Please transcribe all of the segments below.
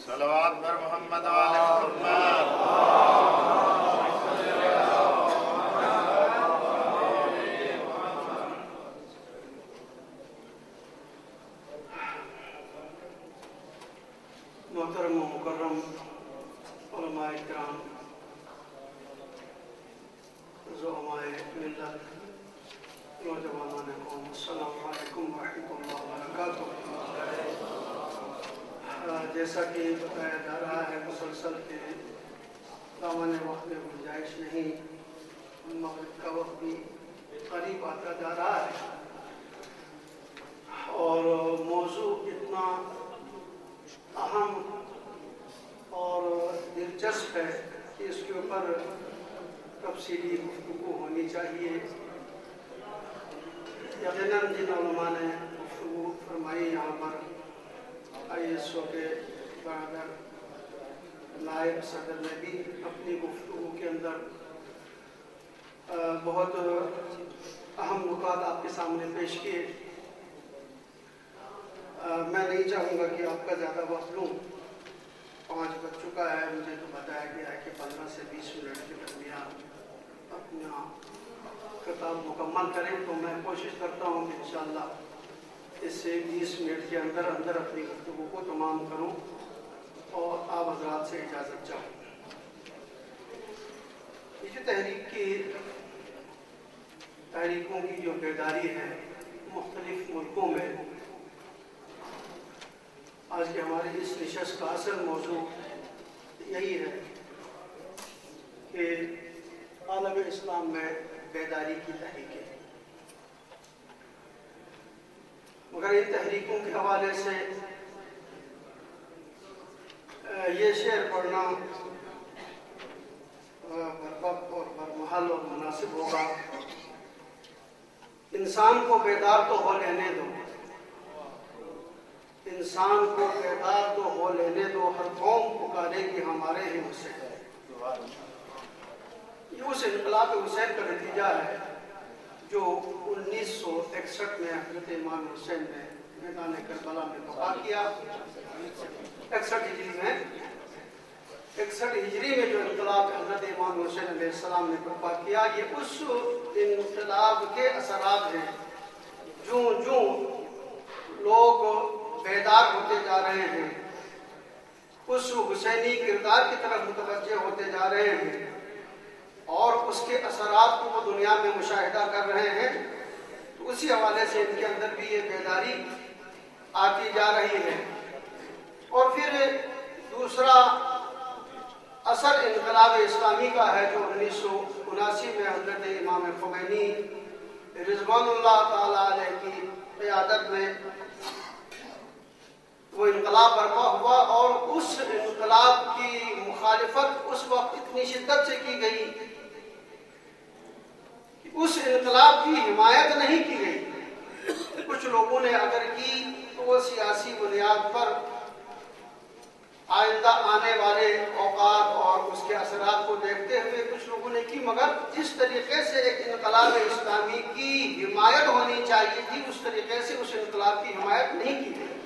صلوات بر محمد و آل محمد. محترم و مکرم علماء کرام، زعماء ملت، نوجوانان قوم، السلام علیکم ورحمۃ اللہ وبرکاتہ. جیسا کہ بتایا جا رہا ہے مسلسل کے دامن وقت میں گنجائش نہیں، مغرب کا وقت بھی قریب آتا جا رہا ہے اور موضوع اتنا اہم اور دلچسپ ہے کہ اس کے اوپر تفصیلی گفتگو ہونی چاہیے. یقیناً جن علماء نے گفتگو فرمائی یہاں پر ISO کے برادر نائب صدر نے بھی اپنی گفتگو کے اندر بہت اہم نکات آپ کے سامنے پیش کیے. میں نہیں چاہوں گا کہ آپ کا زیادہ وقت لوں. 5 بج چکا ہے، مجھے تو بتایا گیا ہے کہ 15 سے 20 منٹ کے درمیان اپنا خطاب مکمل کریں، تو میں کوشش کرتا ہوں کہ انشاءاللہ اس سے 20 منٹ کے اندر اپنی گفتگو کو تمام کروں اور آپ حضرات سے اجازت چاہوں. یہ جو تحریکوں کی جو بیداری ہے مختلف ملکوں میں، آج کے ہماری اس نشست کا اصل موضوع یہی ہے کہ عالم اسلام میں بیداری کی تحریکیں. مگر ان تحریکوں کے حوالے سے یہ شعر پڑھنا بربق اور برمحل اور مناسب ہوگا. انسان کو بیدار تو ہو لینے دو، انسان کو بیدار تو ہو لینے دو، ہر قوم پکارے گی ہمارے ہی حسین. یہ اس انقلاب حسین کا نتیجہ ہے جو 1961 میں حضرت امام حسین نے میدان کربلا میں بقا کیا. 61 ہجری میں جو انقلاب حضرت امام حسین علیہ السلام نے برپا کیا، یہ اس انقلاب کے اثرات ہیں. جوں لوگ بیدار ہوتے جا رہے ہیں، اس حسینی کردار کی طرف متوجہ ہوتے جا رہے ہیں اور اس کے اثرات کو وہ دنیا میں مشاہدہ کر رہے ہیں، تو اسی حوالے سے ان کے اندر بھی یہ بیداری آتی جا رہی ہے. اور پھر دوسرا اثر انقلاب اسلامی کا ہے جو 1979 میں حضرت امام خمینی رضوان اللہ تعالی علیہ کی قیادت میں وہ انقلاب برپا ہوا. اور اس انقلاب کی مخالفت اس وقت اتنی شدت سے کی گئی کہ اس انقلاب کی حمایت نہیں کی گئی. کچھ لوگوں نے اگر کی تو وہ سیاسی بنیاد پر آئندہ آنے والے اوقات اور اس کے اثرات کو دیکھتے ہوئے کچھ لوگوں نے کی، مگر جس طریقے سے ایک انقلاب اسلامی کی حمایت ہونی چاہیے تھی اس طریقے سے اس انقلاب کی حمایت نہیں کی گئی.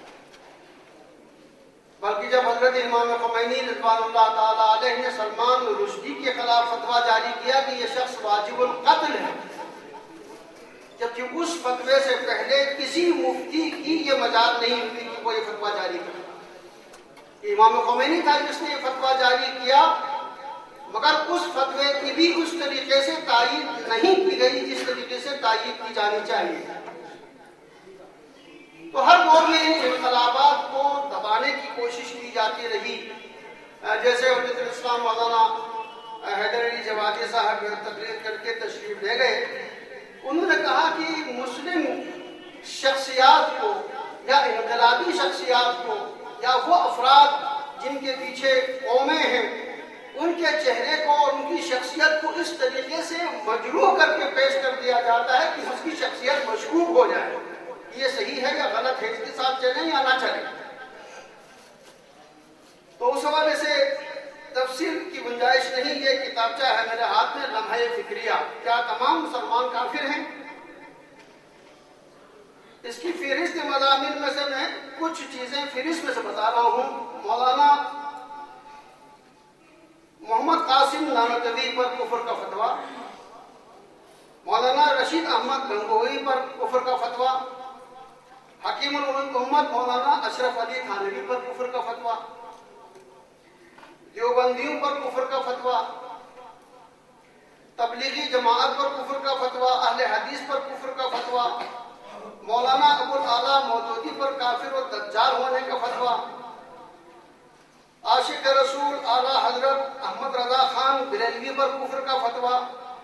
بلکہ جب حضرت امام خمینی رضوان اللہ تعالی علیہ نے سلمان رشدی کے خلاف فتویٰ جاری کیا کہ یہ شخص واجب القتل ہے، جبکہ اس فتوے سے پہلے کسی مفتی کی یہ مجال نہیں ہوئی کہ وہ یہ فتویٰ جاری کرے. امام خمینی تھا جس نے یہ فتویٰ جاری کیا، مگر اس فتوے کی بھی اس طریقے سے تائید نہیں کی گئی جس طریقے سے تائید کی جانی چاہیے. تو ہر دور میں ان انقلابات کو دبانے کی کوشش کی جاتی رہی. جیسے حجت الاسلام مولانا حیدر علی جوادی صاحب تقریر کر کے تشریف لے گئے، انہوں نے کہا کہ مسلم شخصیات کو یا انقلابی شخصیات کو یا وہ افراد جن کے پیچھے قومیں ہیں ان کے چہرے کو اور ان کی شخصیت کو اس طریقے سے مجروح کر کے پیش کر دیا جاتا ہے کہ اس کی شخصیت مشکوک ہو جائے. یہ صحیح ہے یا غلط ہے، اس کے ساتھ چلیں یا نہ چلیں. تو اس حوالے سے تفصیل کی گنجائش نہیں. یہ کتابچہ ہے میرے ہاتھ میں، لمحہ فکریہ. کیا تمام مسلمان کافر ہیں؟ اس کی فہرست مضامین میں سے میں کچھ چیزیں فہرست میں سے بتا رہا ہوں۔ مولانا محمد قاسم نانوتوی پر کفر کا فتویٰ، مولانا رشید احمد گنگوئی پر کفر کا فتویٰ، حکیم الامت مولانا اشرف علی تھانوی پر کفر کا فتویٰ، دیوبندیوں پر کفر کا فتویٰ، تبلیغی جماعت پر کفر کا فتویٰ، اہل حدیث پر کفر کا فتویٰ، مولانا ابو الاعلیٰ مودودی پر کافر و دجال ہونے کا فتویٰ، عاشق رسول اعلیٰ حضرت احمد رضا خان بریلوی پر کفر کا فتویٰ،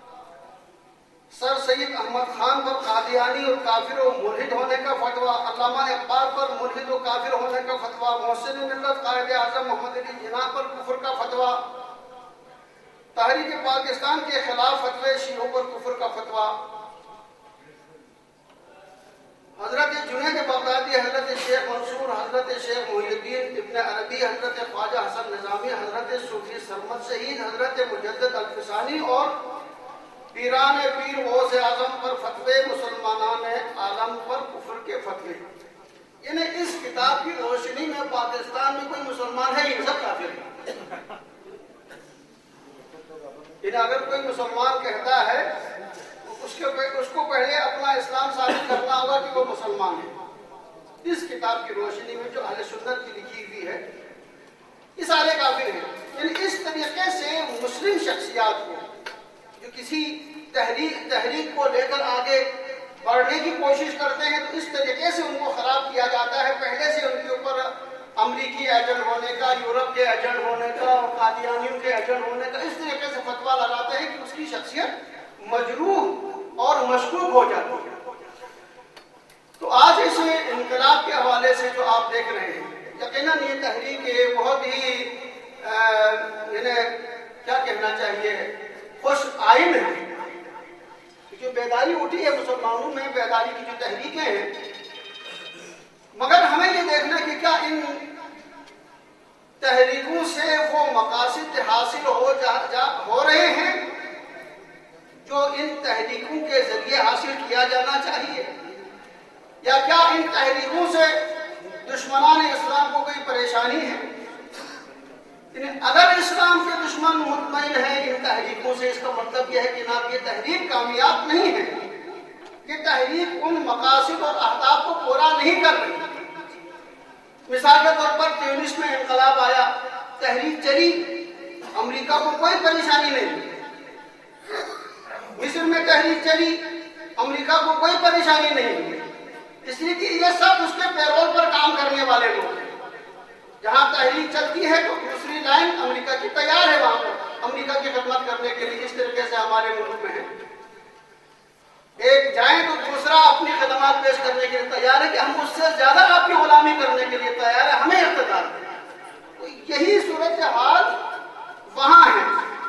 سر سید احمد خان پر قادیانی اور کافر و ملحد ہونے کا فتویٰ، علامہ اقبال پر ملحد و کافر ہونے کا فتویٰ، محسن ملت قائد اعظم محمد علی جناح پر کفر کا فتویٰ، تحریک پاکستان کے خلاف فتوے شیعوں پر کفر کا فتویٰ، حضرت جنید بغدادی، حضرت شیخ منصور، حضرت شیخ محی الدین ابن عربی، حضرت خواجہ حسن نظامی، حضرت صوفی سرمد شہید، حضرت مجدد الفسانی اور پیران پیر غوث اعظم پر فتوے، مسلمانان عالم پر کفر کے فتوے۔ یعنی اس کتاب کی روشنی میں پاکستان میں کوئی مسلمان ہے یہ سب کافر ہے۔ یعنی اگر کوئی مسلمان کہتا ہے اس کو پہلے اپنا اسلام ثابت کرنا ہوگا کہ وہ مسلمان ہے۔ اس کتاب کی روشنی میں جو اہل سنت کی لکھی ہوئی ہے یہ سارے کافر ہیں۔ یعنی اس طریقے سے مسلم شخصیات کو جو کسی تحریک کو لے کر آگے بڑھنے کی کوشش کرتے ہیں تو اس طریقے سے ان کو خراب کیا جاتا ہے، پہلے سے ان کے اوپر امریکی ایجنٹ ہونے کا، یورپ کے ایجنٹ ہونے کا اور قادیانیوں کے ایجنٹ ہونے کا اس طریقے سے فتویٰ لگاتے ہیں کہ اس کی شخصیت مجروح اور مشکوک ہو جاتی ہے۔ تو آج اس انقلاب کے حوالے سے جو آپ دیکھ رہے ہیں، یقیناً یہ تحریک بہت ہی کیا کہنا چاہیے خوش آئین ہے۔ جو بیداری اٹھی ہے مسلمانوں میں، بیداری کی جو تحریکیں ہیں، مگر ہمیں یہ دیکھنا کہ کیا ان تحریکوں سے وہ مقاصد حاصل ہو رہے ہیں جو ان تحریکوں کے ذریعے حاصل کیا جانا چاہیے، یا کیا ان تحریکوں سے دشمنان اسلام کو کوئی پریشانی ہے؟ اگر اسلام کے دشمن مطمئن ہیں ان تحریکوں سے، اس کا مطلب یہ ہے کہ جناب یہ تحریک کامیاب نہیں ہے، یہ تحریک ان مقاصد اور اہداف کو پورا نہیں کر رہی۔ مثال کے طور پر تیونس میں انقلاب آیا، تحریک چلی، امریکہ کو کوئی پریشانی نہیں۔ مصر میں تحریک چلی، امریکہ کو کوئی پریشانی نہیں، اس لیے کہ یہ سب اس کے پیرول پر کام کرنے والے لوگ ہیں۔ جہاں تحریک چلتی ہے تو دوسری لائن امریکہ کی تیار ہے وہاں پر امریکہ کی خدمت کرنے کے لیے۔ اس طریقے سے ہمارے ملک میں ہے، ایک جائیں تو دوسرا اپنی خدمات پیش کرنے کے لیے تیار ہے کہ ہم اس سے زیادہ آپ کی غلامی کرنے کے لیے تیار ہے، ہمیں اقتدار ہے۔ تو یہی صورتحال وہاں ہے۔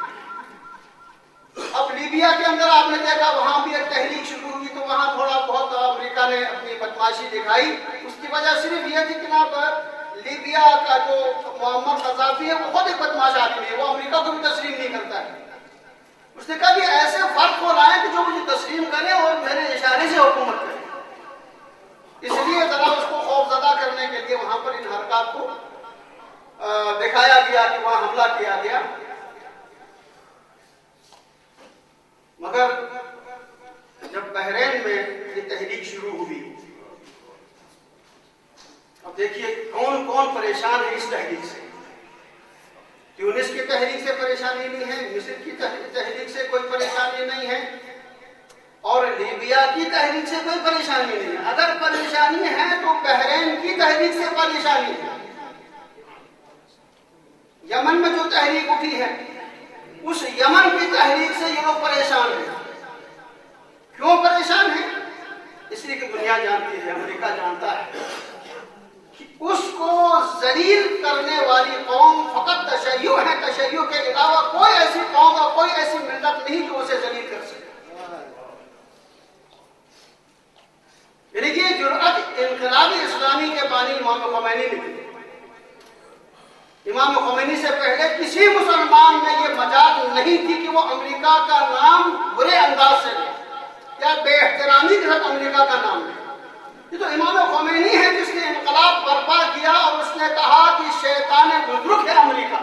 اب لیبیا کے اندر آپ نے دیکھا وہاں بھی ایک تحریک شروع ہوئی تو وہاں تھوڑا بہت امریکہ نے اپنی بدماشی دکھائی۔ اس کی وجہ صرف یہ تھی کہ لیبیا کا جو معمر قذافی ہے وہ خود ایک بدماش آدمی ہے، وہ امریکہ کو بھی تسلیم نہیں کرتا ہے۔ اس نے کہا کہ ایسے فرد کو لائیں کہ جو مجھے تسلیم کرے اور میرے اشارے سے حکومت کرے۔ اس لیے ذرا اس کو خوف زدہ کرنے کے لیے وہاں پر ان حرکات کو دکھایا گیا کہ وہاں حملہ کیا گیا۔ مگر جب بحرین میں یہ تحریک شروع ہوئی، اب دیکھیے کون کون پریشان ہے اس تحریک سے۔ تیونس کی تحریک سے پریشانی نہیں ہے، مصر کی تحریک سے کوئی پریشانی نہیں ہے، اور لیبیا کی تحریک سے کوئی پریشانی نہیں ہے۔ اگر پریشانی ہے تو بحرین کی تحریک سے پریشانی ہے۔ یمن میں جو تحریک اٹھی ہے اس یمن کی تحریک سے یہ لوگ پریشان ہیں۔ کیوں پریشان ہیں؟ اس لیے کہ دنیا جانتی ہے، امریکہ جانتا ہے کہ اس کو ذلیل کرنے والی قوم فقط تشیع ہے، تشیع کے علاوہ کوئی ایسی قوم اور کوئی ایسی ملت نہیں جو اسے ذلیل کر سکے۔ یعنی کہ جرأت انقلابی اسلامی کے بانی امام خمینی نے دی۔ امام خمینی سے پہلے کسی مسلمان میں یہ مجال نہیں تھی کہ وہ امریکہ کا نام برے انداز سے لے یا بے احترامی کے ساتھ امریکہ کا نام لے۔ یہ تو امام خمینی ہے جس نے انقلاب برپا کیا اور اس نے کہا کہ شیطان بزرگ ہے امریکہ،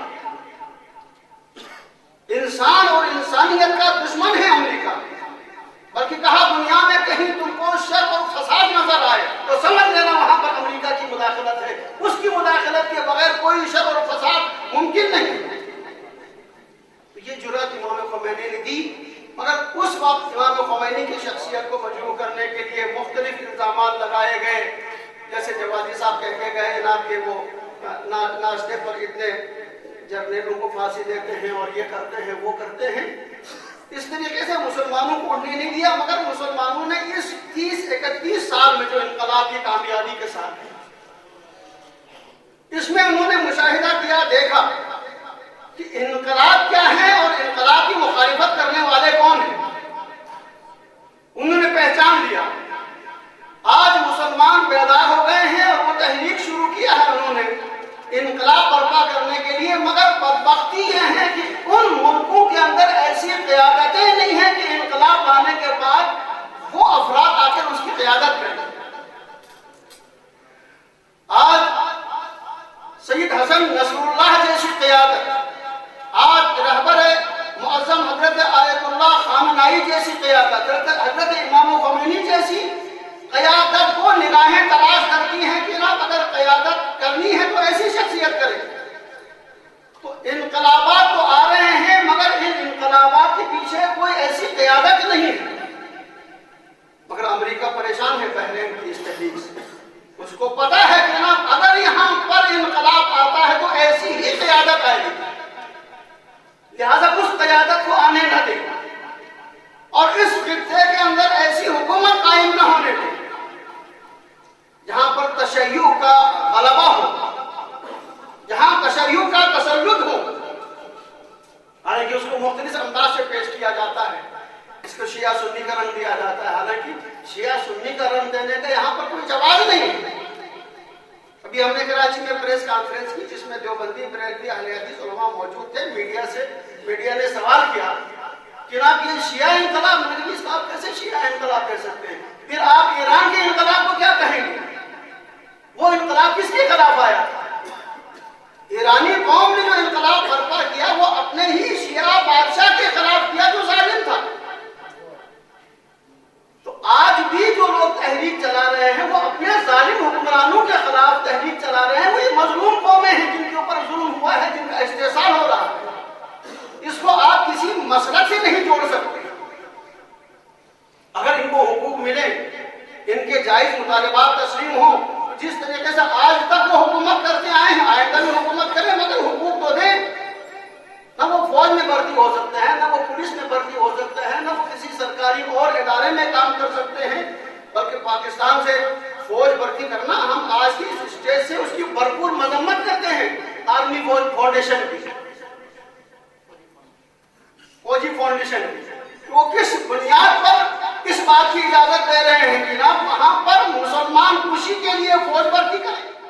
انسان اور انسانیت کا دشمن ہے امریکہ، بلکہ کہا دنیا میں کہیں تم کو شر اور فساد نظر آئے تو سمجھ لینا وہاں پر امریکہ کی مداخلت ہے، اس کی مداخلت کے بغیر کوئی شر اور فساد ممکن نہیں۔ یہ جرأت امام خمینی نے دی، مگر اس وقت امام خمینی کی شخصیت کو مجروح کرنے کے لیے مختلف الزامات لگائے گئے، جیسے جوادی صاحب کہہ کے گئے نا کہ وہ ناشتے پر اتنے جرنیلوں کو پھانسی دیتے ہیں اور یہ کرتے ہیں وہ کرتے ہیں۔ اس طریقے سے مسلمانوں کو اٹھنے نہیں دیا، مگر مسلمانوں نے اس 30-31 سال میں جو انقلاب کی کامیابی کے ساتھ اس میں انہوں نے مشاہدہ کیا، دیکھا کہ انقلاب کیا ہے اور انقلاب کی مخالفت کرنے والے کون ہیں، انہوں نے پہچان لیا۔ آج مسلمان بیدار ہو گئے ہیں اور وہ تحریک شروع کیا ہے انہوں نے انقلاب برپا کرنے کے لیے، مگر بدبختی یہ ہے کہ ان ملکوں کے اندر ایسی قیادتیں نہیں ہیں کہ انقلاب لانے کے بعد وہ افراد آ کر اس کی قیادت کریں۔ آج سید حسن نصر اللہ جیسی قیادت، آج رہبر معظم حضرت آیت اللہ خامنائی جیسی قیادت، حضرت امام خمینی جیسی قیادت کو نگاہیں تلاش کرتی ہیں کہ نا اگر قیادت کرنی ہے تو ایسی شخصیت کرے۔ تو انقلابات تو آ رہے ہیں مگر ان انقلابات کے پیچھے کوئی ایسی قیادت نہیں ہے، مگر امریکہ پریشان ہے بحرین کی اس تحریک سے، اس کو پتا ہے کہ نا اگر یہاں پر انقلاب آتا ہے تو ایسی ہی قیادت آئے گی، لہذا اس قیادت کو آنے نہ دے اور اس خطے کے اندر ایسی حکومت قائم نہ ہونے دے جہاں پر تشیع کا غلبہ ہو، جہاں تشیع کا تسلط ہو۔ حالانکہ اس کو مختلف انداز سے پیش کیا جاتا ہے، اس کو شیعہ سنی کا رنگ دیا جاتا ہے، حالانکہ شیعہ سنی کا رنگ دینے کا یہاں پر کوئی جواز نہیں ہے۔ ابھی ہم نے کراچی میں پریس کانفرنس کی جس میں دیوبندی بریلوی اہل حدیث علماء موجود تھے، میڈیا نے سوال کیا کہ آپ یہ شیعہ انقلاب، نقوی صاحب کیسے شیعہ انقلاب کہہ سکتے ہیں، پھر آپ ایران کے انقلاب کو کیا کہیں گے؟ وہ انقلاب کس کے خلاف آیا؟ ایرانی قوم نے جو انقلاب برپا کیا وہ اپنے ہی شیعہ بادشاہ کے خلاف کیا جو ظالم تھا۔ تو آج بھی جو لوگ تحریک چلا رہے ہیں وہ اپنے ظالم حکمرانوں کے خلاف تحریک چلا رہے ہیں، وہ یہ مظلوم قومیں ہیں جن کے اوپر ظلم ہوا ہے، جن کا استحصال ہو رہا ہے۔ اس کو آپ کسی مسلک سے نہیں جوڑ سکتے۔ اگر ان کو حقوق ملے، ان کے جائز مطالبات تسلیم ہوں، جس طریقے سے آج تک وہ حکومت کرتے آئے ہیں آئندہ بھی حکومت کریں، مگر حقوق تو دیں۔ نہ وہ فوج میں بھرتی ہو سکتے ہیں، نہ وہ پولیس میں بھرتی ہو سکتے ہیں، نہ وہ کسی سرکاری اور ادارے میں کام کر سکتے ہیں، بلکہ پاکستان سے فوج بھرتی کرنا ہم آج کی اسٹیج سے اس کی بھرپور مذمت کرتے ہیں۔ آرمی فاؤنڈیشن کی، فوجی فاؤنڈیشن کی، وہ کس بنیاد پر اس بات کی اجازت دے رہے ہیں کہ نا وہاں پر مسلمان خوشی کے لیے فوج بھرتی کریں؟